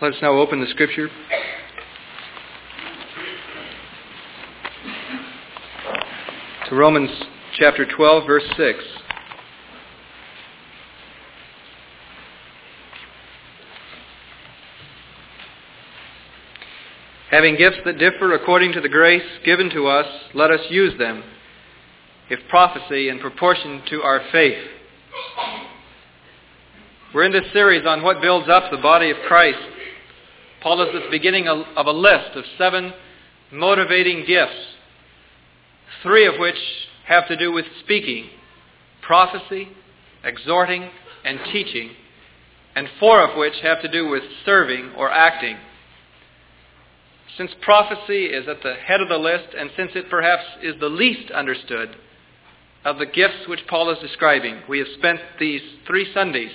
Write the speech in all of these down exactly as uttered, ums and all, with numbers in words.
Let us now open the Scripture. To Romans chapter twelve, verse six. Having gifts that differ according to the grace given to us, let us use them, if prophecy in proportion to our faith. We're in this series on what builds up the body of Christ. Paul is at the beginning of a list of seven motivating gifts, three of which have to do with speaking, prophecy, exhorting, and teaching, and four of which have to do with serving or acting. Since prophecy is at the head of the list, and since it perhaps is the least understood of the gifts which Paul is describing, we have spent these three Sundays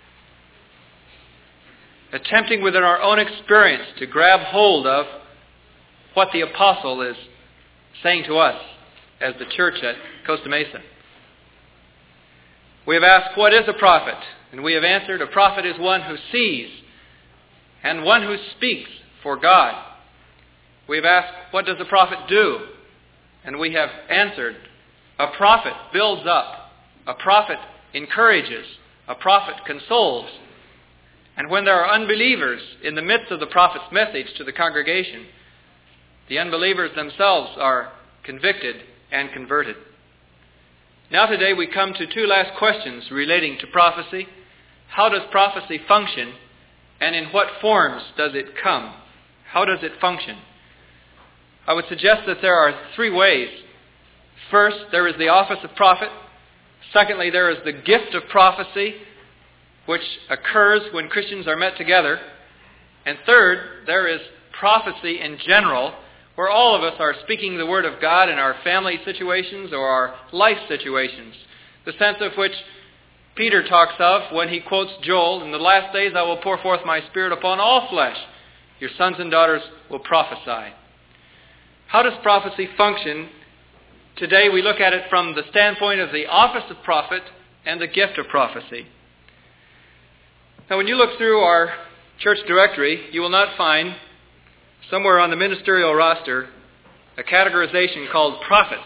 attempting within our own experience to grab hold of what the apostle is saying to us as the church at Costa Mesa. We have asked, what is a prophet? And we have answered, a prophet is one who sees and one who speaks for God. We have asked, what does a prophet do? And we have answered, a prophet builds up, a prophet encourages, a prophet consoles. And when there are unbelievers in the midst of the prophet's message to the congregation, the unbelievers themselves are convicted and converted. Now today we come to two last questions relating to prophecy. How does prophecy function, and in what forms does it come? How does it function? I would suggest that there are three ways. First, there is the office of prophet. Secondly, there is the gift of prophecy, which occurs when Christians are met together. And third, there is prophecy in general, where all of us are speaking the Word of God in our family situations or our life situations. The sense of which Peter talks of when he quotes Joel, "In the last days I will pour forth my Spirit upon all flesh. Your sons and daughters will prophesy." How does prophecy function? Today we look at it from the standpoint of the office of prophet and the gift of prophecy. Now, when you look through our church directory, you will not find somewhere on the ministerial roster a categorization called prophets.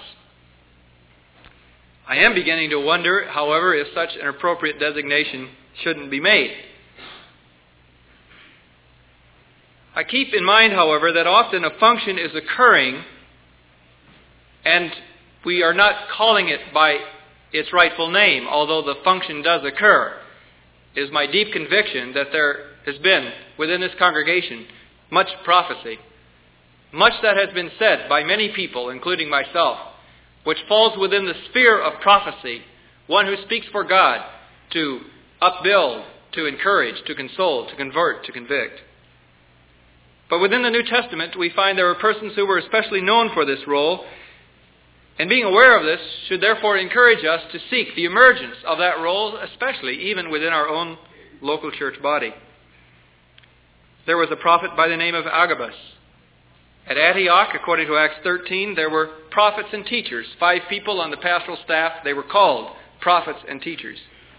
I am beginning to wonder, however, if such an appropriate designation shouldn't be made. I keep in mind, however, that often a function is occurring and we are not calling it by its rightful name, although the function does occur. It is my deep conviction that there has been, within this congregation, much prophecy. Much that has been said by many people, including myself, which falls within the sphere of prophecy, one who speaks for God to upbuild, to encourage, to console, to convert, to convict. But within the New Testament, we find there are persons who were especially known for this role, and being aware of this should therefore encourage us to seek the emergence of that role, especially even within our own local church body. There was a prophet by the name of Agabus. At Antioch, according to Acts thirteen, there were prophets and teachers. Five people on the pastoral staff, they were called prophets and teachers.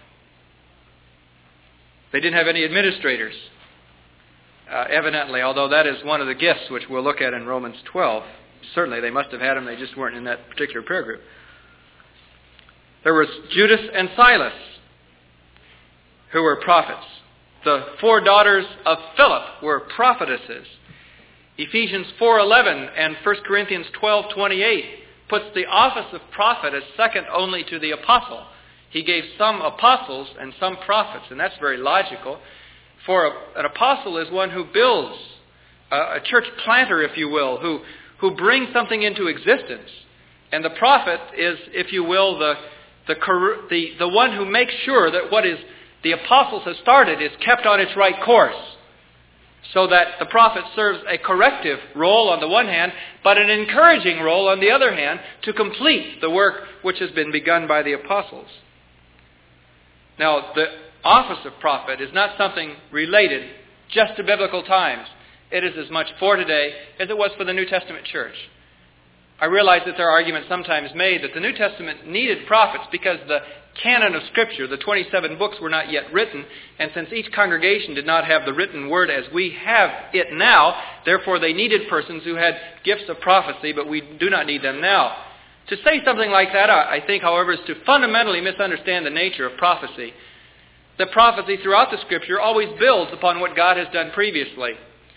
They didn't have any administrators, uh, evidently, although that is one of the gifts which we'll look at in Romans twelve. Certainly, they must have had them, they just weren't in that particular prayer group. There was Judas and Silas, who were prophets. The four daughters of Philip were prophetesses. Ephesians four eleven and First Corinthians twelve twenty-eight puts the office of prophet as second only to the apostle. He gave some apostles and some prophets, and that's very logical. For a, an apostle is one who builds, a, a church planter, if you will, who who brings something into existence. And the prophet is, if you will, the, the, the, the one who makes sure that what is the apostles have started is kept on its right course. So that the prophet serves a corrective role on the one hand, but an encouraging role on the other hand to complete the work which has been begun by the apostles. Now, the office of prophet is not something related just to biblical times. It is as much for today as it was for the New Testament church. I realize that there are arguments sometimes made that the New Testament needed prophets because the canon of Scripture, the twenty-seven books, were not yet written, and since each congregation did not have the written word as we have it now, therefore they needed persons who had gifts of prophecy, but we do not need them now. To say something like that, I think, however, is to fundamentally misunderstand the nature of prophecy. The prophecy throughout the Scripture always builds upon what God has done previously.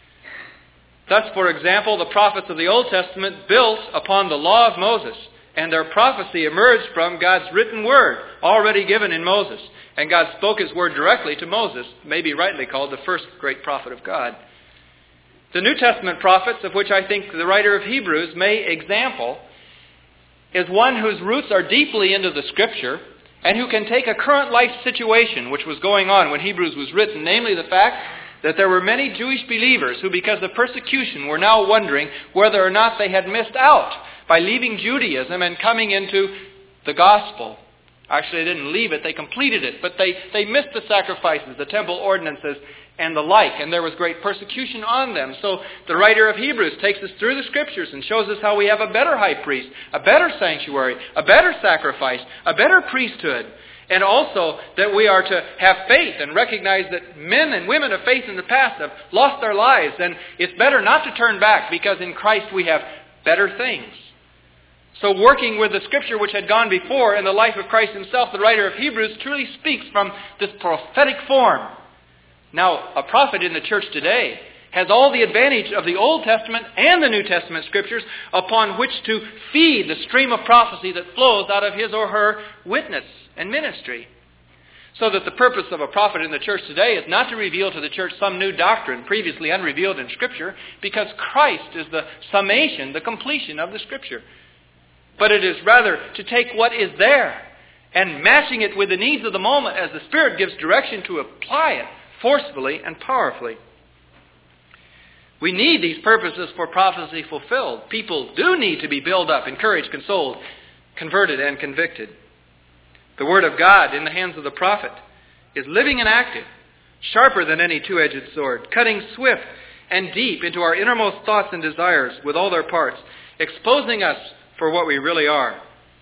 Thus, for example, the prophets of the Old Testament built upon the law of Moses, and their prophecy emerged from God's written word, already given in Moses. And God spoke His word directly to Moses, maybe rightly called the first great prophet of God. The New Testament prophets, of which I think the writer of Hebrews may example, is one whose roots are deeply into the Scripture, and who can take a current life situation which was going on when Hebrews was written, namely the fact that there were many Jewish believers who, because of persecution, were now wondering whether or not they had missed out by leaving Judaism and coming into the gospel. Actually, they didn't leave it, they completed it, but they, they missed the sacrifices, the temple ordinances, and the like, and there was great persecution on them. So the writer of Hebrews takes us through the Scriptures and shows us how we have a better high priest, a better sanctuary, a better sacrifice, a better priesthood, and also that we are to have faith and recognize that men and women of faith in the past have lost their lives, and it's better not to turn back because in Christ we have better things. So working with the Scripture which had gone before in the life of Christ Himself, the writer of Hebrews truly speaks from this prophetic form. Now, a prophet in the church today has all the advantage of the Old Testament and the New Testament Scriptures upon which to feed the stream of prophecy that flows out of his or her witness and ministry. So that the purpose of a prophet in the church today is not to reveal to the church some new doctrine previously unrevealed in Scripture, because Christ is the summation, the completion of the Scripture. But it is rather to take what is there and matching it with the needs of the moment as the Spirit gives direction to apply it forcefully and powerfully. We need these purposes for prophecy fulfilled. People do need to be built up, encouraged, consoled, converted, and convicted. The Word of God in the hands of the prophet is living and active, sharper than any two-edged sword, cutting swift and deep into our innermost thoughts and desires with all their parts, exposing us for what we really are.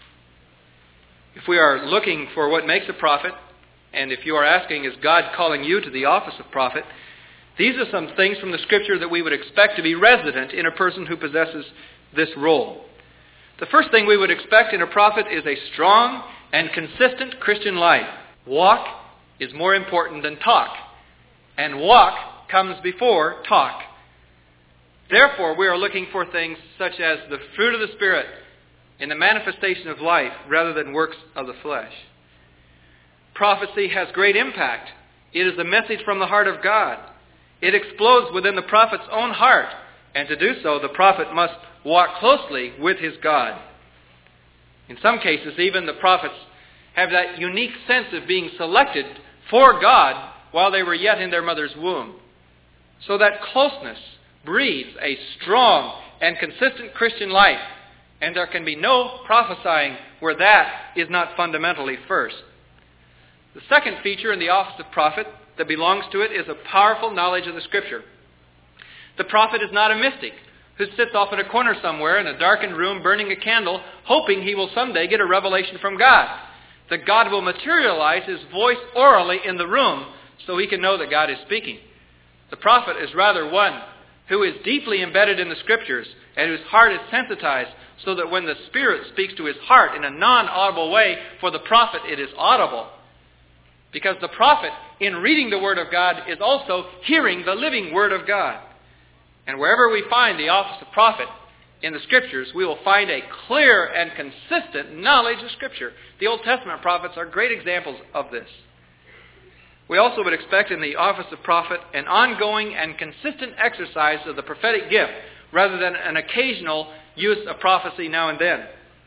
If we are looking for what makes a prophet, and if you are asking, is God calling you to the office of prophet, these are some things from the Scripture that we would expect to be resident in a person who possesses this role. The first thing we would expect in a prophet is a strong and consistent Christian life. Walk is more important than talk, and walk comes before talk. Therefore, we are looking for things such as the fruit of the Spirit in the manifestation of life rather than works of the flesh. Prophecy has great impact. It is a message from the heart of God. It explodes within the prophet's own heart, and to do so, the prophet must walk closely with his God. In some cases, even the prophets have that unique sense of being selected for God while they were yet in their mother's womb. So that closeness breeds a strong and consistent Christian life, and there can be no prophesying where that is not fundamentally first. The second feature in the office of prophet that belongs to it is a powerful knowledge of the Scripture. The prophet is not a mystic who sits off in a corner somewhere in a darkened room burning a candle, hoping he will someday get a revelation from God. That God will materialize His voice orally in the room so he can know that God is speaking. The prophet is rather one who is deeply embedded in the Scriptures and whose heart is sensitized so that when the Spirit speaks to his heart in a non-audible way, for the prophet it is audible. Because the prophet, in reading the Word of God, is also hearing the living Word of God. And wherever we find the office of prophet in the Scriptures, we will find a clear and consistent knowledge of Scripture. The Old Testament prophets are great examples of this. We also would expect in the office of prophet an ongoing and consistent exercise of the prophetic gift, rather than an occasional use of prophecy now and then.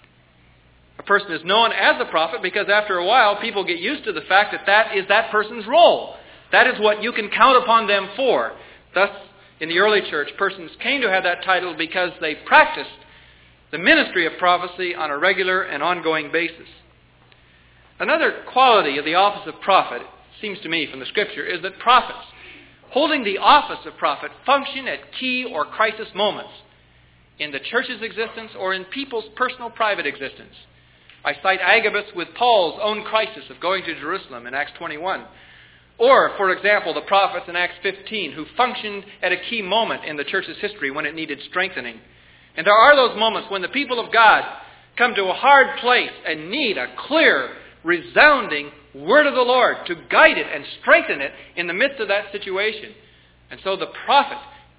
A person is known as a prophet because after a while people get used to the fact that that is that person's role. That is what you can count upon them for. Thus, in the early church, persons came to have that title because they practiced the ministry of prophecy on a regular and ongoing basis. Another quality of the office of prophet, it seems to me from the Scripture, is that prophets holding the office of prophet function at key or crisis moments. in the church's existence or in people's personal private existence. I cite Agabus with Paul's own crisis of going to Jerusalem in Acts twenty-one. Or, for example, the prophets in Acts fifteen who functioned at a key moment in the church's history when it needed strengthening. And there are those moments when the people of God come to a hard place and need a clear, resounding word of the Lord to guide it and strengthen it in the midst of that situation. And so the prophet,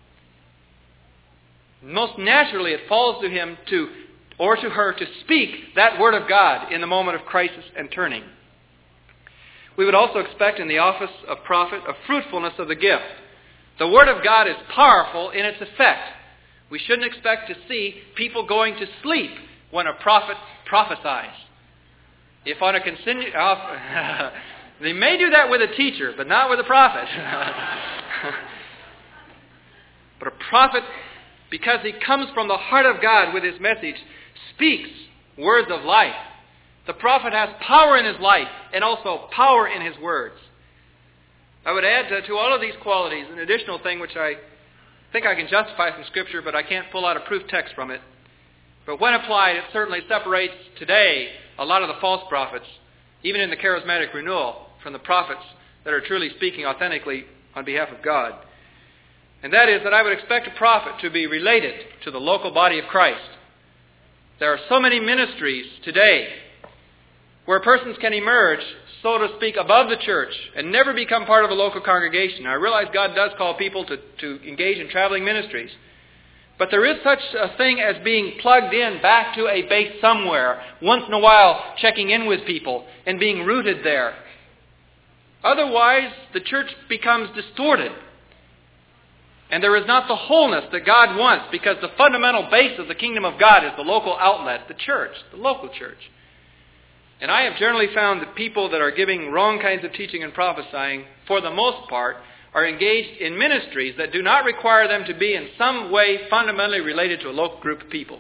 most naturally it falls to him to, or to her, to speak that word of God in the moment of crisis and turning. We would also expect in the office of prophet a fruitfulness of the gift. The word of God is powerful in its effect. We shouldn't expect to see people going to sleep when a prophet prophesies. If on a continu- uh, they may do that with a teacher, but not with a prophet. But a prophet, because he comes from the heart of God with his message, speaks words of life. The prophet has power in his life and also power in his words. I would add to, to all of these qualities an additional thing which I think I can justify from Scripture, but I can't pull out a proof text from it. But when applied, it certainly separates today a lot of the false prophets, even in the charismatic renewal, from the prophets that are truly speaking authentically on behalf of God. And that is that I would expect a prophet to be related to the local body of Christ. There are so many ministries today where persons can emerge, so to speak, above the church and never become part of a local congregation. I realize God does call people to, to engage in traveling ministries. But there is such a thing as being plugged in back to a base somewhere, once in a while checking in with people and being rooted there. Otherwise, the church becomes distorted. And there is not the wholeness that God wants, because the fundamental base of the kingdom of God is the local outlet, the church, the local church. And I have generally found that people that are giving wrong kinds of teaching and prophesying, for the most part, are engaged in ministries that do not require them to be in some way fundamentally related to a local group of people.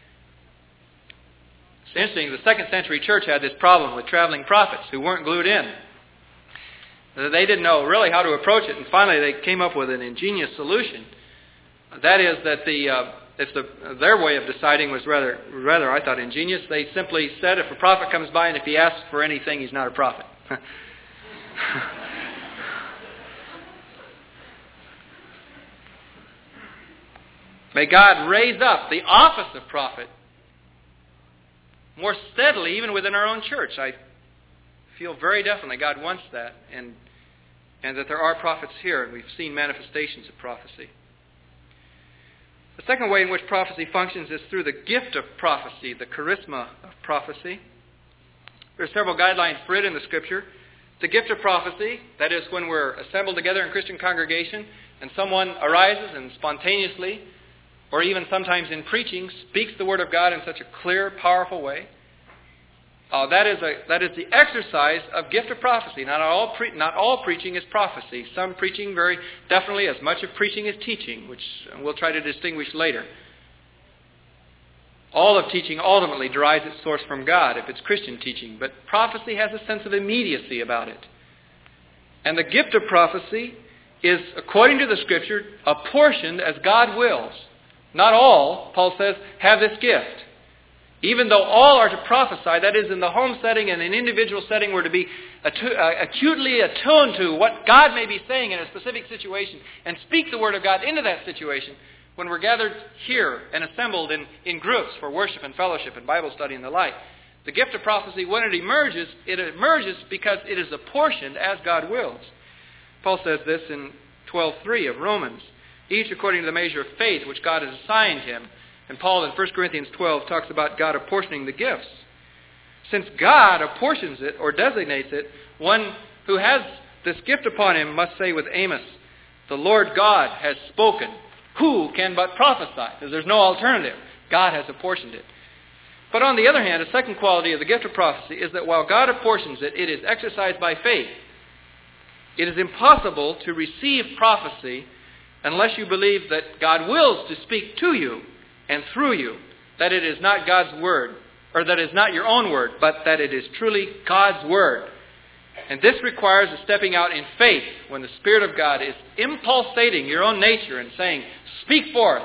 It's interesting, the second century church had this problem with traveling prophets who weren't glued in. They didn't know really how to approach it, and finally they came up with an ingenious solution. That is that the... Uh, If the, their way of deciding was rather, rather, I thought, ingenious. They simply said if a prophet comes by and if he asks for anything, he's not a prophet. May God raise up the office of prophet more steadily, even within our own church. I feel very definitely God wants that, and and that there are prophets here, and we've seen manifestations of prophecy. The second way in which prophecy functions is through the gift of prophecy, the charisma of prophecy. There are several guidelines for it in the Scripture. The gift of prophecy, that is when we're assembled together in Christian congregation and someone arises and spontaneously, or even sometimes in preaching, speaks the Word of God in such a clear, powerful way. Uh, that is a, that is the exercise of gift of prophecy. Not all, pre- not all preaching is prophecy. Some preaching very definitely, as much of preaching as teaching, which we'll try to distinguish later. All of teaching ultimately derives its source from God, if it's Christian teaching. But prophecy has a sense of immediacy about it. And the gift of prophecy is, according to the Scripture, apportioned as God wills. Not all, Paul says, have this gift. Even though all are to prophesy, that is, in the home setting and in individual setting, we're to be atu- uh, acutely attuned to what God may be saying in a specific situation and speak the Word of God into that situation when we're gathered here and assembled in, in groups for worship and fellowship and Bible study and the like. The gift of prophecy, when it emerges, it emerges because it is apportioned as God wills. Paul says this in twelve three of Romans. Each according to the measure of faith which God has assigned him. And Paul in First Corinthians twelve talks about God apportioning the gifts. Since God apportions it or designates it, one who has this gift upon him must say with Amos, the Lord God has spoken. Who can but prophesy? Because there's no alternative. God has apportioned it. But on the other hand, a second quality of the gift of prophecy is that while God apportions it, it is exercised by faith. It is impossible to receive prophecy unless you believe that God wills to speak to you and through you, that it is not God's word, or that it is not your own word, but that it is truly God's word. And this requires a stepping out in faith when the Spirit of God is impulsating your own nature and saying, speak forth,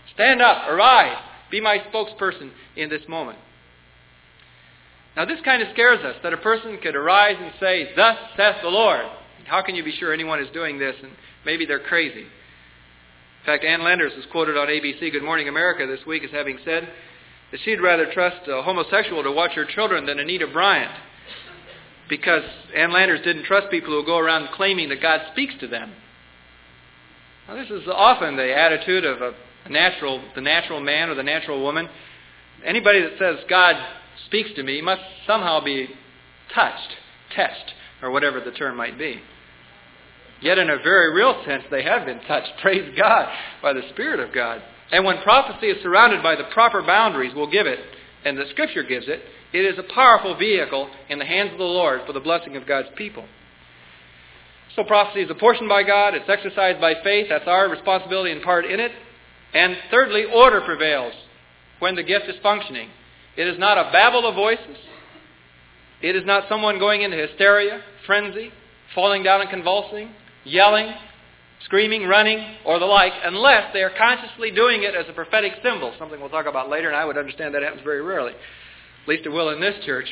Stand up, arise, be my spokesperson in this moment. Now this kind of scares us, that a person could arise and say, thus saith the Lord. How can you be sure anyone is doing this? And maybe they're crazy. In fact, Ann Landers was quoted on A B C Good Morning America this week as having said that she'd rather trust a homosexual to watch her children than Anita Bryant, because Ann Landers didn't trust people who go around claiming that God speaks to them. Now, this is often the attitude of a natural, the natural man or the natural woman. Anybody that says God speaks to me must somehow be touched, touched, or whatever the term might be. Yet in a very real sense, they have been touched, praise God, by the Spirit of God. And when prophecy is surrounded by the proper boundaries we'll give it, and the Scripture gives it, it is a powerful vehicle in the hands of the Lord for the blessing of God's people. So prophecy is apportioned by God, it's exercised by faith, that's our responsibility and part in it. And thirdly, order prevails when the gift is functioning. It is not a babble of voices. It is not someone going into hysteria, frenzy, falling down and convulsing, yelling, screaming, running, or the like, unless they are consciously doing it as a prophetic symbol, something we'll talk about later, and I would understand that happens very rarely. At least it will in this church.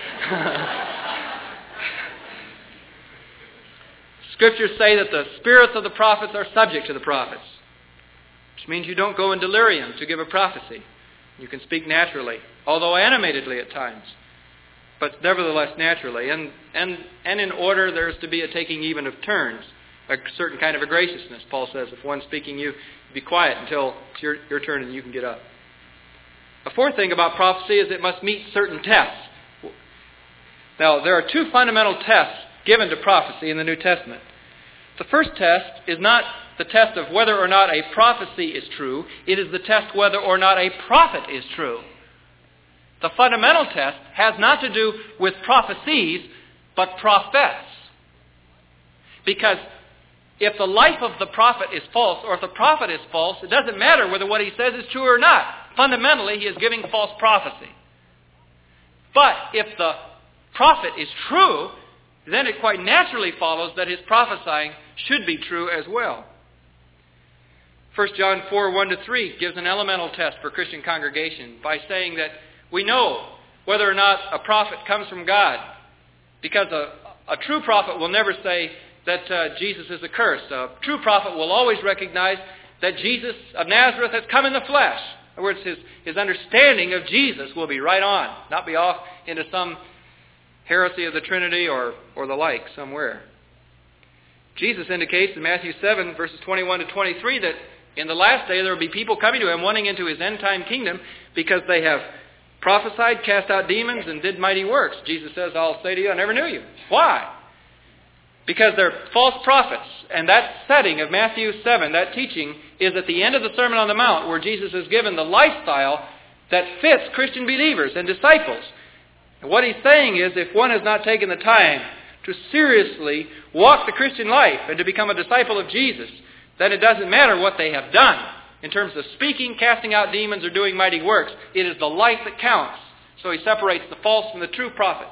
Scriptures say that the spirits of the prophets are subject to the prophets, which means you don't go in delirium to give a prophecy. You can speak naturally, although animatedly at times, but nevertheless naturally. And, and, and in order, there's to be a taking even of turns, a certain kind of a graciousness. Paul says, if one's speaking, you be quiet until it's your, your turn and you can get up. A fourth thing about prophecy is it must meet certain tests. Now, there are two fundamental tests given to prophecy in the New Testament. The first test is not the test of whether or not a prophecy is true. It is the test whether or not a prophet is true. The fundamental test has not to do with prophecies, but prophets. Because if the life of the prophet is false, or if the prophet is false, it doesn't matter whether what he says is true or not. Fundamentally, he is giving false prophecy. But if the prophet is true, then it quite naturally follows that his prophesying should be true as well. First John four, one to three gives an elemental test for Christian congregation by saying that we know whether or not a prophet comes from God, because a, a true prophet will never say that uh, Jesus is accursed. A true prophet will always recognize that Jesus of Nazareth has come in the flesh. In other words, his, his understanding of Jesus will be right on, not be off into some heresy of the Trinity or, or the like somewhere. Jesus indicates in Matthew seven, verses twenty-one to twenty-three, that in the last day there will be people coming to him wanting into his end-time kingdom because they have prophesied, cast out demons, and did mighty works. Jesus says, I'll say to you, I never knew you. Why? Because they're false prophets. And that setting of Matthew seven, that teaching, is at the end of the Sermon on the Mount, where Jesus has given the lifestyle that fits Christian believers and disciples. And what he's saying is, if one has not taken the time to seriously walk the Christian life and to become a disciple of Jesus, then it doesn't matter what they have done in terms of speaking, casting out demons, or doing mighty works. It is the life that counts. So he separates the false from the true prophet.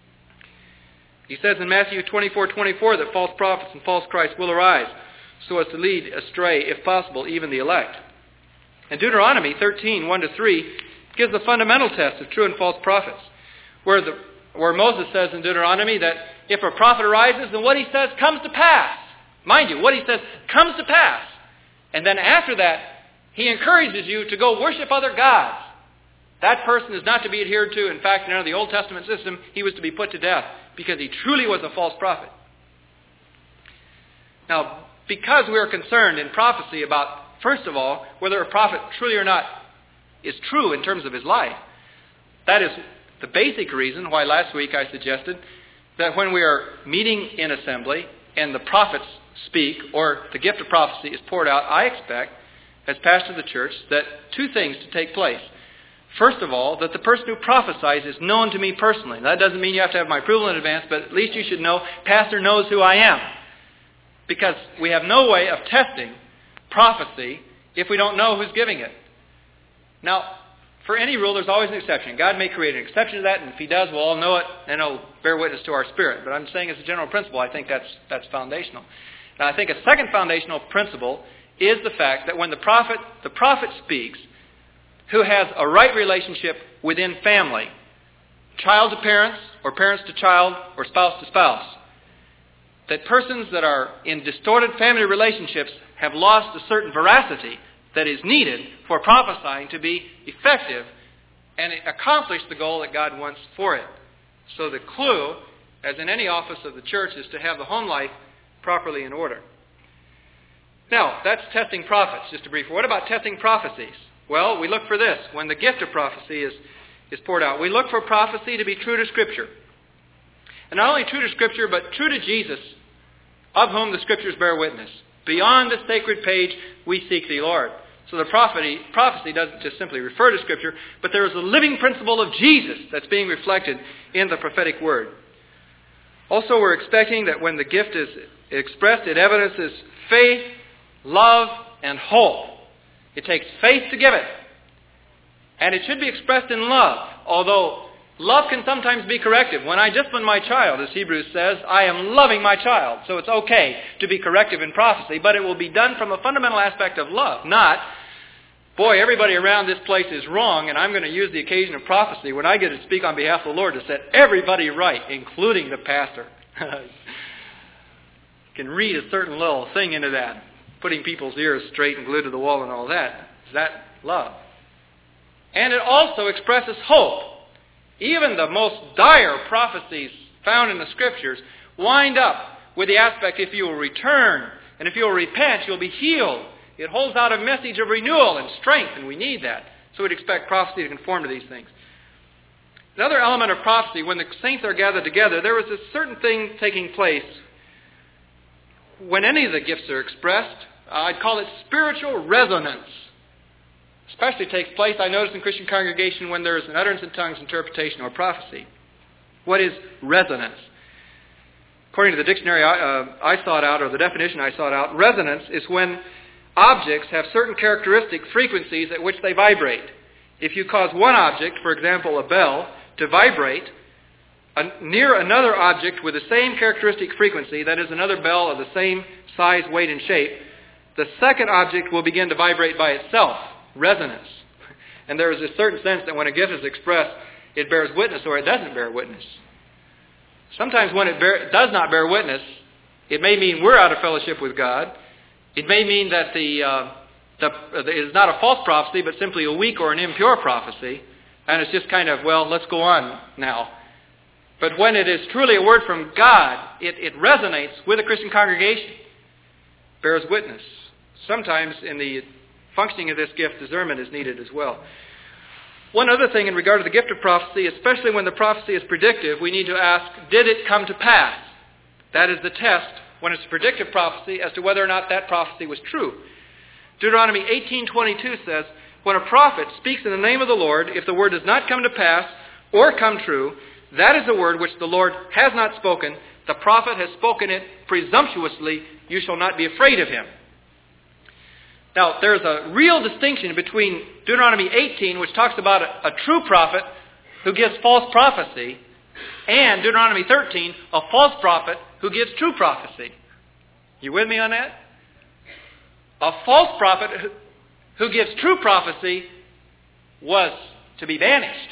He says in Matthew twenty-four, twenty-four that false prophets and false Christs will arise so as to lead astray, if possible, even the elect. And Deuteronomy thirteen, one to three gives the fundamental test of true and false prophets, where, the, where Moses says in Deuteronomy that if a prophet arises, then what he says comes to pass. Mind you, what he says comes to pass. And then after that, he encourages you to go worship other gods. That person is not to be adhered to. In fact, under the Old Testament system, he was to be put to death because he truly was a false prophet. Now, because we are concerned in prophecy about, first of all, whether a prophet truly or not is true in terms of his life, that is the basic reason why last week I suggested that when we are meeting in assembly and the prophets speak, or the gift of prophecy is poured out, I expect, as pastor of the church, that two things to take place. First of all, that the person who prophesies is known to me personally. That doesn't mean you have to have my approval in advance, but at least you should know, pastor knows who I am. Because we have no way of testing prophecy if we don't know who's giving it. Now, for any rule, there's always an exception. God may create an exception to that, and if he does, we'll all know it, and it'll bear witness to our spirit. But I'm saying as a general principle, I think that's that's foundational. And I think a second foundational principle is the fact that when the prophet, the prophet speaks, who has a right relationship within family, child to parents, or parents to child, or spouse to spouse, that persons that are in distorted family relationships have lost a certain veracity that is needed for prophesying to be effective and accomplish the goal that God wants for it. So the clue, as in any office of the church, is to have the home life properly in order. Now, that's testing prophets, just a brief. What about testing prophecies? Well, we look for this. When the gift of prophecy is, is poured out, we look for prophecy to be true to Scripture. And not only true to Scripture, but true to Jesus, of whom the Scriptures bear witness. Beyond the sacred page, we seek thee, Lord. So the prophecy, prophecy doesn't just simply refer to Scripture, but there is a living principle of Jesus that's being reflected in the prophetic word. Also, we're expecting that when the gift is expressed, it evidences faith, love, and hope. It takes faith to give it. And it should be expressed in love, although love can sometimes be corrective. When I discipline my child, as Hebrews says, I am loving my child. So it's okay to be corrective in prophecy, but it will be done from a fundamental aspect of love, not, boy, everybody around this place is wrong, and I'm going to use the occasion of prophecy when I get to speak on behalf of the Lord to set everybody right, including the pastor. You can read a certain little thing into that, putting people's ears straight and glued to the wall and all that. Is that love? And it also expresses hope. Even the most dire prophecies found in the Scriptures wind up with the aspect, if you will return and if you will repent, you'll be healed. It holds out a message of renewal and strength, and we need that. So we'd expect prophecy to conform to these things. Another element of prophecy, when the saints are gathered together, there is a certain thing taking place when any of the gifts are expressed. Uh, I'd call it spiritual resonance. Especially takes place, I notice, in Christian congregation when there is an utterance in tongues, interpretation, or prophecy. What is resonance? According to the dictionary I, uh, I sought out, or the definition I sought out, resonance is when objects have certain characteristic frequencies at which they vibrate. If you cause one object, for example a bell, to vibrate uh, near another object with the same characteristic frequency, that is another bell of the same size, weight, and shape, the second object will begin to vibrate by itself. Resonance. And there is a certain sense that when a gift is expressed, it bears witness or it doesn't bear witness. Sometimes when it bear, does not bear witness, it may mean we're out of fellowship with God. It may mean that the, uh, the, it is not a false prophecy, but simply a weak or an impure prophecy. And it's just kind of, well, let's go on now. But when it is truly a word from God, it, it resonates with a Christian congregation, bears witness. Sometimes in the functioning of this gift, discernment is needed as well. One other thing in regard to the gift of prophecy, especially when the prophecy is predictive, we need to ask, did it come to pass? That is the test when it's a predictive prophecy as to whether or not that prophecy was true. Deuteronomy eighteen twenty-two says, when a prophet speaks in the name of the Lord, if the word does not come to pass or come true, that is a word which the Lord has not spoken. The prophet has spoken it presumptuously. You shall not be afraid of him. Now, there's a real distinction between Deuteronomy eighteen, which talks about a, a true prophet who gives false prophecy, and Deuteronomy thirteen, a false prophet who gives true prophecy. You with me on that? A false prophet who, who gives true prophecy was to be banished.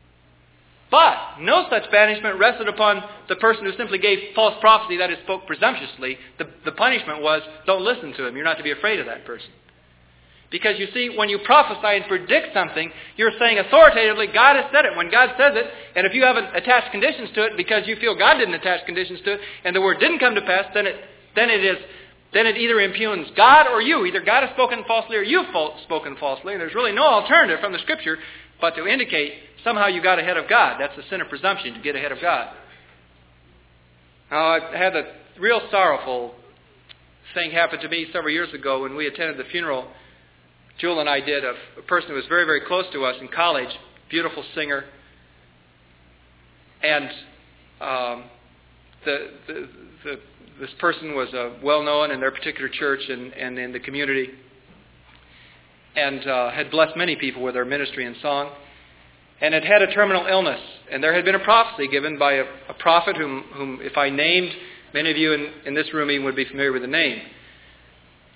But no such banishment rested upon the person who simply gave false prophecy, that is, spoke presumptuously. The, the punishment was, don't listen to him. You're not to be afraid of that person. Because you see, when you prophesy and predict something, you're saying authoritatively, God has said it. When God says it, and if you haven't attached conditions to it because you feel God didn't attach conditions to it, and the word didn't come to pass, then it then it is then it either impugns God or you. Either God has spoken falsely or you've spoken falsely. And there's really no alternative from the Scripture but to indicate somehow you got ahead of God. That's the sin of presumption, to get ahead of God. Now, I had a real sorrowful thing happen to me several years ago when we attended the funeral Jewel and I did of a person who was very, very close to us in college, beautiful singer. And um, the, the, the, this person was uh, well-known in their particular church and, and in the community, and uh, had blessed many people with their ministry and song, and had had a terminal illness. And there had been a prophecy given by a, a prophet whom, whom, if I named, many of you in, in this room even would be familiar with the name.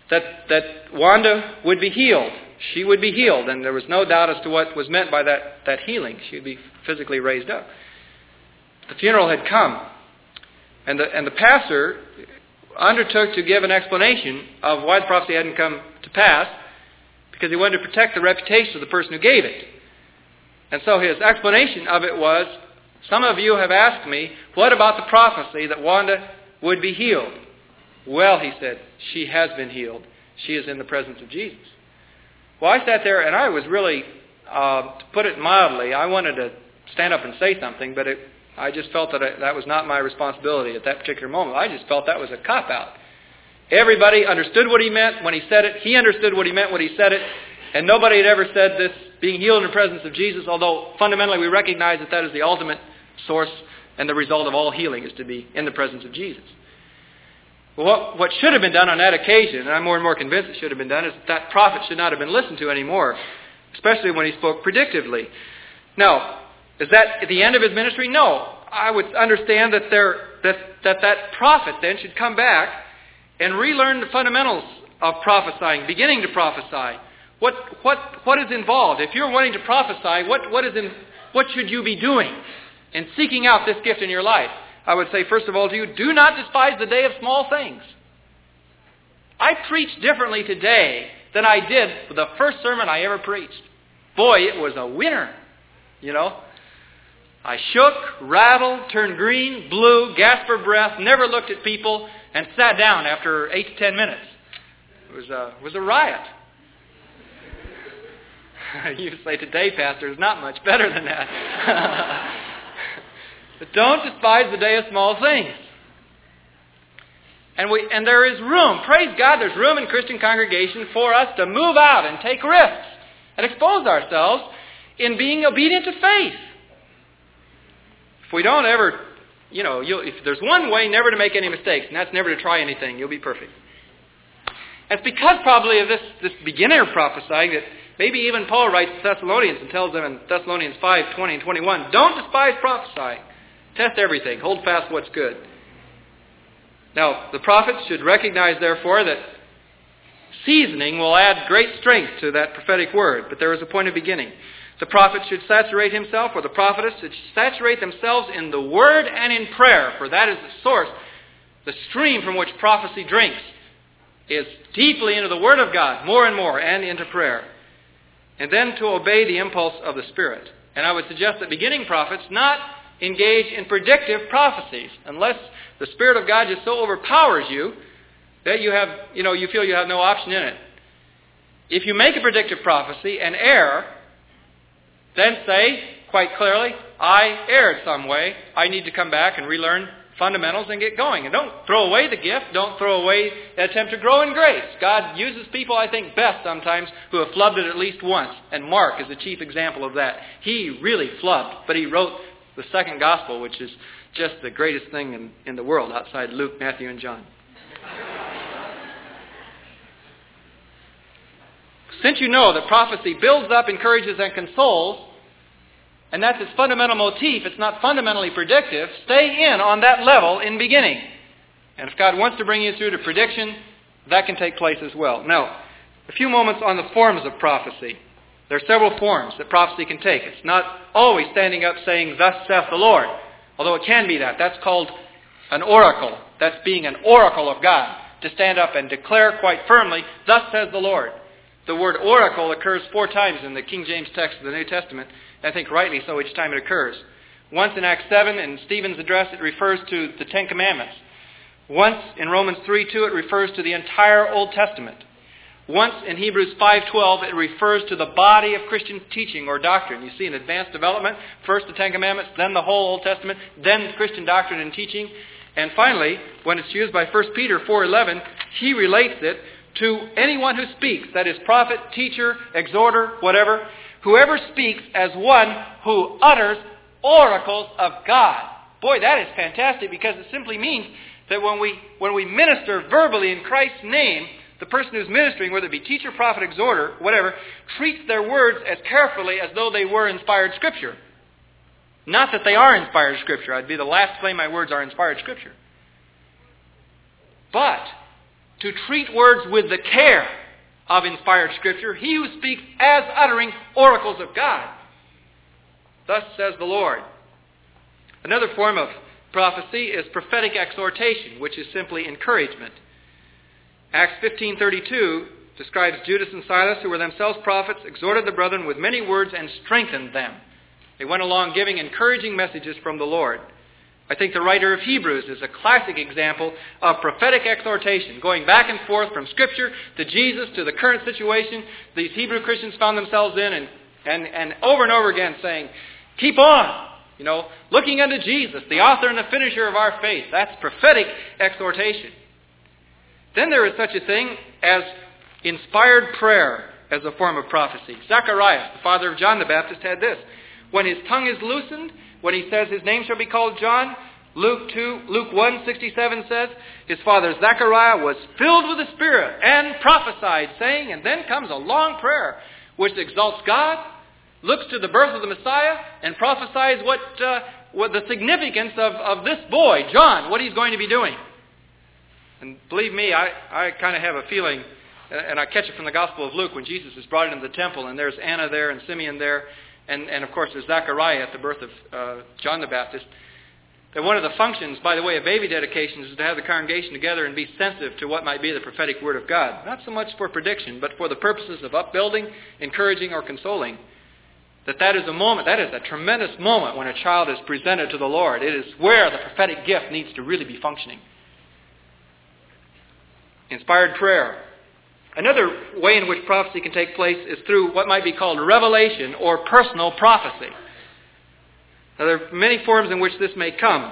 that, that Wanda would be healed. She would be healed, and there was no doubt as to what was meant by that, that healing. She would be physically raised up. The funeral had come, and the, and the pastor undertook to give an explanation of why the prophecy hadn't come to pass, because he wanted to protect the reputation of the person who gave it. And so his explanation of it was, some of you have asked me, what about the prophecy that Wanda would be healed? Well, he said, she has been healed. She is in the presence of Jesus. Well, I sat there and I was really, uh, to put it mildly, I wanted to stand up and say something, but it, I just felt that I, that was not my responsibility at that particular moment. I just felt that was a cop-out. Everybody understood what he meant when he said it. He understood what he meant when he said it. And nobody had ever said this, being healed in the presence of Jesus, although fundamentally we recognize that that is the ultimate source and the result of all healing is to be in the presence of Jesus. Well, what, what should have been done on that occasion, and I'm more and more convinced it should have been done, is that, that prophet should not have been listened to anymore, especially when he spoke predictively. Now, is that at the end of his ministry? No. I would understand that there, that, that that prophet then should come back and relearn the fundamentals of prophesying, beginning to prophesy. What what what is involved? If you're wanting to prophesy, what what is in what should you be doing in seeking out this gift in your life? I would say, first of all to you, do not despise the day of small things. I preach differently today than I did for the first sermon I ever preached. Boy, it was a winner, you know. I shook, rattled, turned green, blew, gasped for breath, never looked at people, and sat down after eight to ten minutes. It was a, it was a riot. You say today, Pastor, is not much better than that. But don't despise the day of small things. And we and there is room, praise God, there's room in Christian congregation for us to move out and take risks and expose ourselves in being obedient to faith. If we don't ever, you know, you'll, if there's one way never to make any mistakes, and that's never to try anything, you'll be perfect. And it's because probably of this, this beginner prophesying that maybe even Paul writes to Thessalonians and tells them in Thessalonians five, twenty and twenty-one, don't despise prophesying. Test everything. Hold fast what's good. Now, the prophets should recognize, therefore, that seasoning will add great strength to that prophetic word, but there is a point of beginning. The prophet should saturate himself, or the prophetess should saturate themselves in the word and in prayer, for that is the source, the stream from which prophecy drinks, is deeply into the word of God, more and more, and into prayer. And then to obey the impulse of the Spirit. And I would suggest that beginning prophets not engage in predictive prophecies, unless the Spirit of God just so overpowers you that you have, you know, you feel you have no option in it. If you make a predictive prophecy and err, then say quite clearly, I erred some way. I need to come back and relearn fundamentals and get going. And don't throw away the gift. Don't throw away the attempt to grow in grace. God uses people, I think, best sometimes who have flubbed it at least once. And Mark is the chief example of that. He really flubbed, but he wrote the second gospel, which is just the greatest thing in, in the world outside Luke, Matthew, and John. Since you know that prophecy builds up, encourages, and consoles, and that's its fundamental motif, it's not fundamentally predictive, stay in on that level in beginning. And if God wants to bring you through to prediction, that can take place as well. Now, a few moments on the forms of prophecy. There are several forms that prophecy can take. It's not always standing up saying, thus saith the Lord, although it can be that. That's called an oracle. That's being an oracle of God, to stand up and declare quite firmly, thus says the Lord. The word oracle occurs four times in the King James text of the New Testament. I think rightly so each time it occurs. Once in Acts seven, in Stephen's address, it refers to the Ten Commandments. Once in Romans three two, it refers to the entire Old Testament. Once in Hebrews five twelve, it refers to the body of Christian teaching or doctrine. You see an advanced development, first the Ten Commandments, then the whole Old Testament, then Christian doctrine and teaching. And finally, when it's used by First Peter four eleven, he relates it to anyone who speaks, that is prophet, teacher, exhorter, whatever, whoever speaks as one who utters oracles of God. Boy, that is fantastic, because it simply means that when we when we minister verbally in Christ's name, the person who's ministering, whether it be teacher, prophet, exhorter, whatever, treats their words as carefully as though they were inspired Scripture. Not that they are inspired Scripture. I'd be the last to claim my words are inspired Scripture. But to treat words with the care of inspired Scripture, he who speaks as uttering oracles of God. Thus says the Lord. Another form of prophecy is prophetic exhortation, which is simply encouragement. Acts fifteen thirty-two describes Judas and Silas, who were themselves prophets, exhorted the brethren with many words and strengthened them. They went along giving encouraging messages from the Lord. I think the writer of Hebrews is a classic example of prophetic exhortation, going back and forth from Scripture to Jesus to the current situation these Hebrew Christians found themselves in, and, and, and over and over again saying, keep on, you know, looking unto Jesus, the author and the finisher of our faith. That's prophetic exhortation. Then there is such a thing as inspired prayer as a form of prophecy. Zacharias, the father of John the Baptist, had this. When his tongue is loosened, when he says his name shall be called John, Luke two, Luke one sixty-seven says, his father Zechariah was filled with the Spirit and prophesied, saying, and then comes a long prayer which exalts God, looks to the birth of the Messiah, and prophesies what, uh, what the significance of, of this boy, John, what he's going to be doing. And believe me, I, I kind of have a feeling, and I catch it from the Gospel of Luke, when Jesus is brought into the temple, and there's Anna there and Simeon there, and, and of course there's Zechariah at the birth of uh, John the Baptist, that one of the functions, by the way, of baby dedications is to have the congregation together and be sensitive to what might be the prophetic word of God. Not so much for prediction, but for the purposes of upbuilding, encouraging, or consoling. That that is a moment, that is a tremendous moment when a child is presented to the Lord. It is where the prophetic gift needs to really be functioning. Inspired prayer. Another way in which prophecy can take place is through what might be called revelation or personal prophecy. Now, there are many forms in which this may come.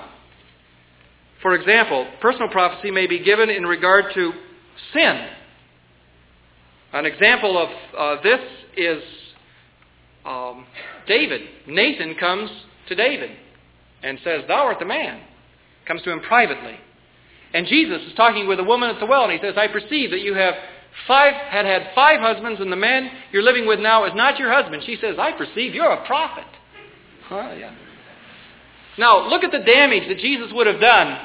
For example, personal prophecy may be given in regard to sin. An example of uh, this is um, David. Nathan comes to David and says, "Thou art the man." Comes to him privately. And Jesus is talking with a woman at the well, and he says, "I perceive that you have five had had five husbands, and the man you're living with now is not your husband." She says, "I perceive you're a prophet." Well, yeah. Now, look at the damage that Jesus would have done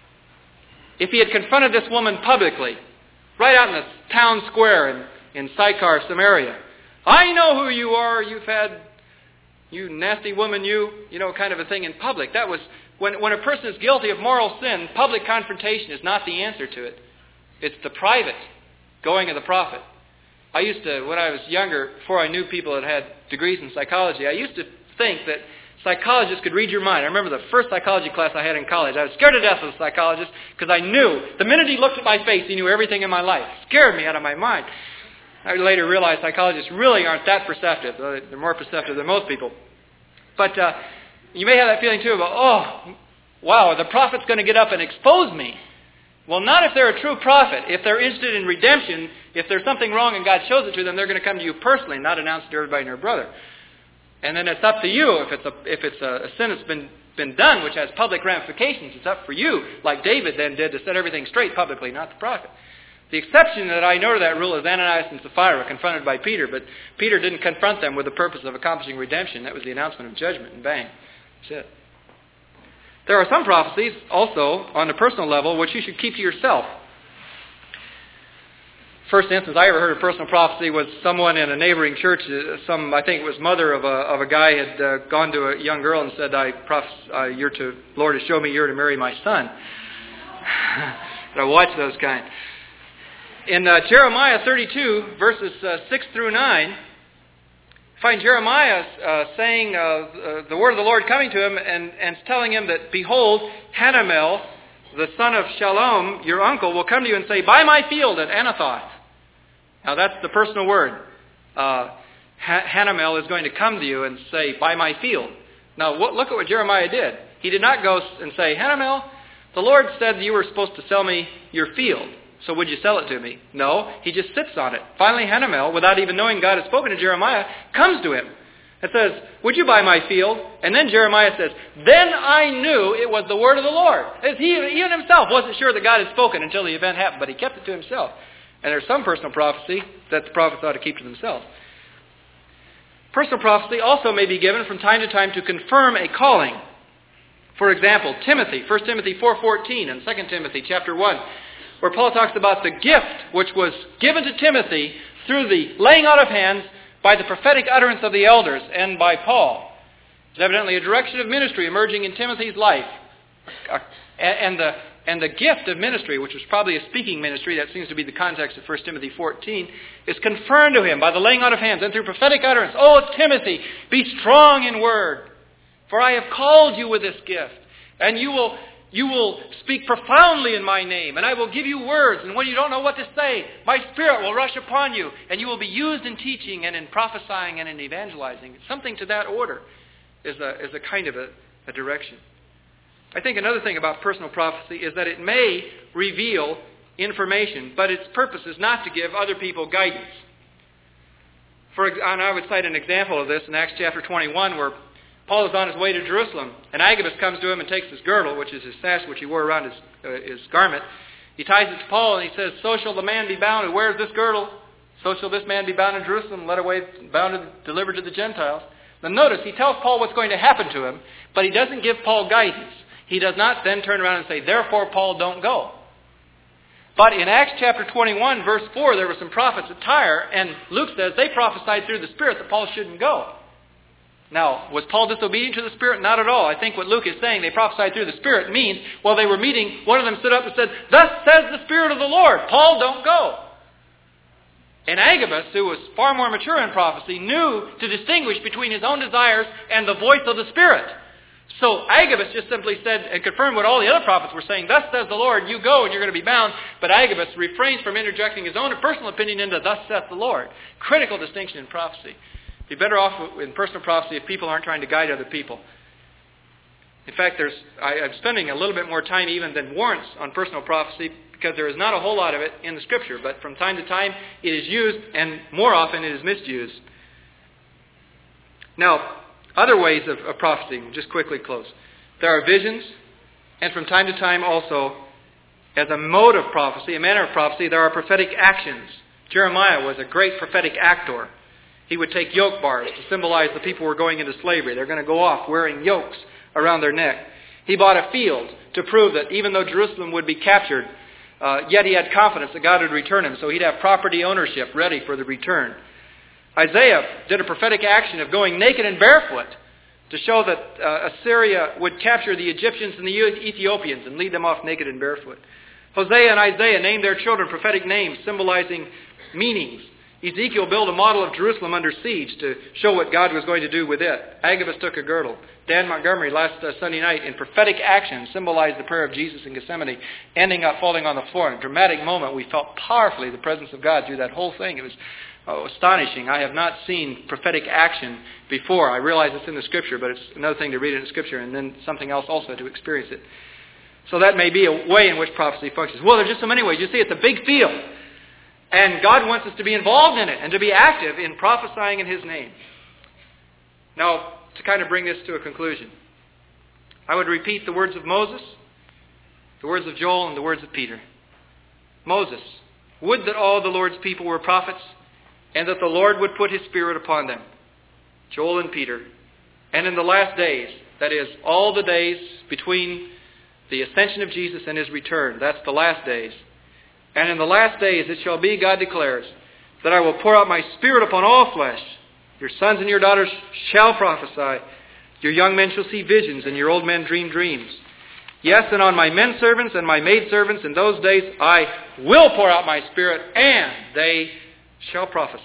if he had confronted this woman publicly, right out in the town square in, in Sychar, Samaria. "I know who you are. You've had, you nasty woman, you, you know, kind of a thing in public." That was, when, when a person is guilty of moral sin, public confrontation is not the answer to it. It's the private going of the prophet. I used to, when I was younger, before I knew people that had degrees in psychology, I used to think that psychologists could read your mind. I remember the first psychology class I had in college. I was scared to death of a psychologist because I knew, the minute he looked at my face, he knew everything in my life. It scared me out of my mind. I later realized psychologists really aren't that perceptive. They're more perceptive than most people. But uh, you may have that feeling too about, oh, wow, the prophet's going to get up and expose me. Well, not if they're a true prophet. If they're interested in redemption, if there's something wrong and God shows it to them, they're going to come to you personally, not announce it to everybody and their brother. And then it's up to you. If it's a if it's a, a sin that's been, been done, which has public ramifications, it's up for you, like David then did, to set everything straight publicly, not the prophet. The exception that I know to that rule is Ananias and Sapphira confronted by Peter, but Peter didn't confront them with the purpose of accomplishing redemption. That was the announcement of judgment, and bang, that's it. There are some prophecies also on a personal level which you should keep to yourself. First instance I ever heard of personal prophecy was someone in a neighboring church. Some, I think it was mother of a of a guy had uh, gone to a young girl and said, "I prophes- uh, you're to Lord has showed me you're to marry my son." But I watch those kind. In uh, Jeremiah thirty-two verses uh, six through nine, find Jeremiah uh, saying uh, uh, the word of the Lord coming to him and and telling him that, "Behold, Hanamel, the son of Shalom, your uncle, will come to you and say, 'Buy my field at Anathoth.'" Now that's the personal word. Uh, Hanamel is going to come to you and say, "Buy my field." Now what, look at what Jeremiah did. He did not go and say, "Hanamel, the Lord said you were supposed to sell me your field, so would you sell it to me?" No, he just sits on it. Finally, Hanamel, without even knowing God had spoken to Jeremiah, comes to him and says, "Would you buy my field?" And then Jeremiah says, "Then I knew it was the word of the Lord." As he even himself wasn't sure that God had spoken until the event happened, but he kept it to himself. And there's some personal prophecy that the prophets ought to keep to themselves. Personal prophecy also may be given from time to time to confirm a calling. For example, Timothy, First Timothy four fourteen and Second Timothy chapter one. where Paul talks about the gift which was given to Timothy through the laying out of hands by the prophetic utterance of the elders and by Paul. It's evidently a direction of ministry emerging in Timothy's life. And the, and the gift of ministry, which was probably a speaking ministry, that seems to be the context of First Timothy fourteen, is confirmed to him by the laying out of hands and through prophetic utterance. Oh, Timothy, be strong in word, for I have called you with this gift, and you will you will speak profoundly in my name, and I will give you words, and when you don't know what to say, my Spirit will rush upon you, and you will be used in teaching and in prophesying and in evangelizing. Something to that order is a, is a kind of a, a direction. I think another thing about personal prophecy is that it may reveal information, but its purpose is not to give other people guidance. For, and I would cite an example of this in Acts chapter twenty-one, where Paul is on his way to Jerusalem, and Agabus comes to him and takes his girdle, which is his sash, which he wore around his, uh, his garment. He ties it to Paul, and he says, "So shall the man be bound who wears this girdle. So shall this man be bound in Jerusalem, led away, bound and delivered to the Gentiles." Now notice, he tells Paul what's going to happen to him, but he doesn't give Paul guidance. He does not then turn around and say, "Therefore, Paul, don't go." But in Acts chapter twenty-one, verse four, there were some prophets at Tyre, and Luke says they prophesied through the Spirit that Paul shouldn't go. Now, was Paul disobedient to the Spirit? Not at all. I think what Luke is saying, they prophesied through the Spirit, means while they were meeting, one of them stood up and said, "Thus says the Spirit of the Lord, Paul, don't go." And Agabus, who was far more mature in prophecy, knew to distinguish between his own desires and the voice of the Spirit. So Agabus just simply said and confirmed what all the other prophets were saying, "Thus says the Lord, you go and you're going to be bound." But Agabus refrains from interjecting his own personal opinion into "Thus saith the Lord." Critical distinction in prophecy. Be better off in personal prophecy if people aren't trying to guide other people. In fact, there's I, I'm spending a little bit more time even than warrants on personal prophecy, because there is not a whole lot of it in the Scripture, but from time to time it is used, and more often it is misused. Now, other ways of, of prophecy, we'll just quickly close. There are visions, and from time to time also, as a mode of prophecy, a manner of prophecy, there are prophetic actions. Jeremiah was a great prophetic actor. He would take yoke bars to symbolize the people who were going into slavery. They're going to go off wearing yokes around their neck. He bought a field to prove that even though Jerusalem would be captured, uh, yet he had confidence that God would return him, so he'd have property ownership ready for the return. Isaiah did a prophetic action of going naked and barefoot to show that uh, Assyria would capture the Egyptians and the Ethiopians and lead them off naked and barefoot. Hosea and Isaiah named their children prophetic names symbolizing meanings. Ezekiel built a model of Jerusalem under siege to show what God was going to do with it. Agabus took a girdle. Dan Montgomery last uh, Sunday night in prophetic action symbolized the prayer of Jesus in Gethsemane, ending up falling on the floor. In a dramatic moment, we felt powerfully the presence of God through that whole thing. It was oh, astonishing. I have not seen prophetic action before. I realize it's in the Scripture, but it's another thing to read it in the Scripture and then something else also to experience it. So that may be a way in which prophecy functions. Well, there's just so many ways. You see, it's a big field. And God wants us to be involved in it and to be active in prophesying in His name. Now, to kind of bring this to a conclusion, I would repeat the words of Moses, the words of Joel, and the words of Peter. Moses, would that all the Lord's people were prophets, and that the Lord would put His Spirit upon them. Joel and Peter. And in the last days, that is, all the days between the ascension of Jesus and His return, that's the last days. And in the last days it shall be, God declares, that I will pour out my Spirit upon all flesh. Your sons and your daughters shall prophesy. Your young men shall see visions, and your old men dream dreams. Yes, and on my men servants and my maid servants in those days I will pour out my Spirit, and they shall prophesy.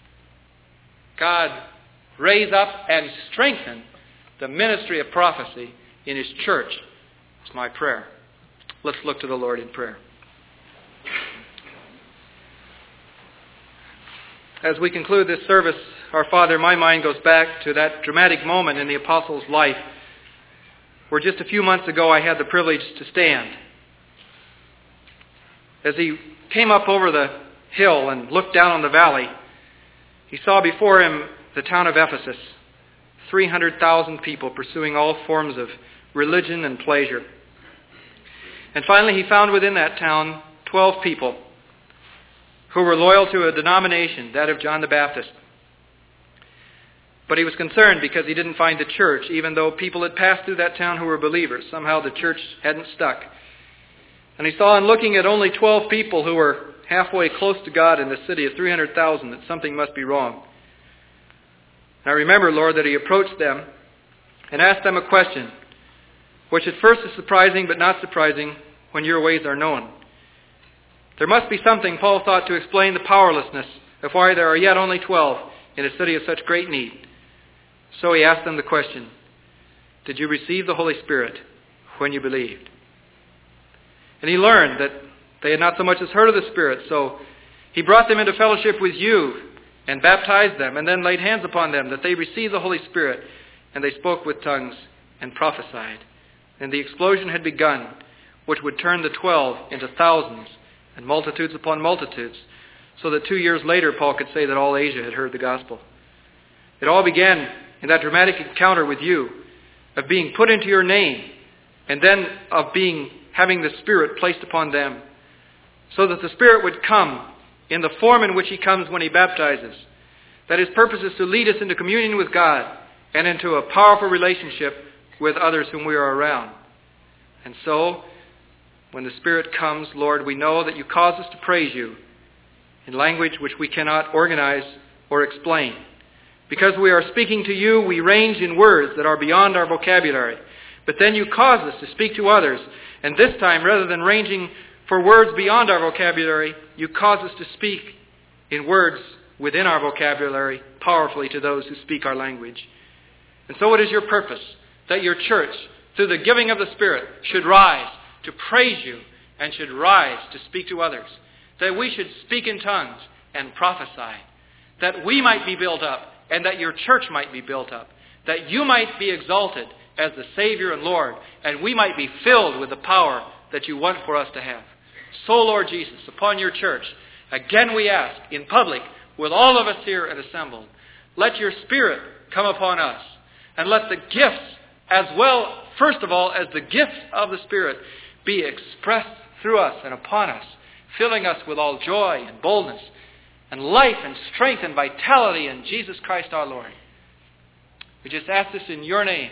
God, raise up and strengthen the ministry of prophecy in His church. It's my prayer. Let's look to the Lord in prayer. As we conclude this service, our Father, my mind goes back to that dramatic moment in the Apostle's life where just a few months ago I had the privilege to stand. As he came up over the hill and looked down on the valley, he saw before him the town of Ephesus, three hundred thousand people pursuing all forms of religion and pleasure. And finally he found within that town twelve people who were loyal to a denomination, that of John the Baptist. But he was concerned because he didn't find the church, even though people had passed through that town who were believers. Somehow the church hadn't stuck. And he saw in looking at only twelve people who were halfway close to God in the city of three hundred thousand that something must be wrong. And I remember, Lord, that he approached them and asked them a question, which at first is surprising but not surprising when your ways are known. There must be something, Paul thought, to explain the powerlessness of why there are yet only twelve in a city of such great need. So he asked them the question, did you receive the Holy Spirit when you believed? And he learned that they had not so much as heard of the Spirit, so he brought them into fellowship with you and baptized them and then laid hands upon them that they received the Holy Spirit, and they spoke with tongues and prophesied. And the explosion had begun, which would turn the twelve into thousands and multitudes upon multitudes, so that two years later Paul could say that all Asia had heard the gospel. It all began in that dramatic encounter with you, of being put into your name, and then of being having the Spirit placed upon them, so that the Spirit would come in the form in which he comes when he baptizes. That his purpose is to lead us into communion with God and into a powerful relationship with others whom we are around. And so, when the Spirit comes, Lord, we know that you cause us to praise you in language which we cannot organize or explain. Because we are speaking to you, we range in words that are beyond our vocabulary. But then you cause us to speak to others. And this time, rather than ranging for words beyond our vocabulary, you cause us to speak in words within our vocabulary powerfully to those who speak our language. And so it is your purpose that your church, through the giving of the Spirit, should rise to praise you and should rise to speak to others. That we should speak in tongues and prophesy. That we might be built up and that your church might be built up. That you might be exalted as the Savior and Lord, and we might be filled with the power that you want for us to have. So, Lord Jesus, upon your church, again we ask, in public, with all of us here and assembled, let your Spirit come upon us, and let the gifts, as well, first of all, as the gifts of the Spirit, be expressed through us and upon us, filling us with all joy and boldness, and life and strength and vitality in Jesus Christ our Lord. We just ask this in your name,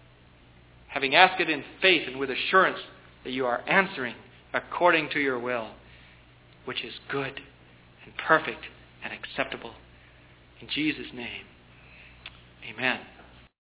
having asked it in faith and with assurance that you are answering according to your will, which is good and perfect and acceptable. In Jesus' name, amen.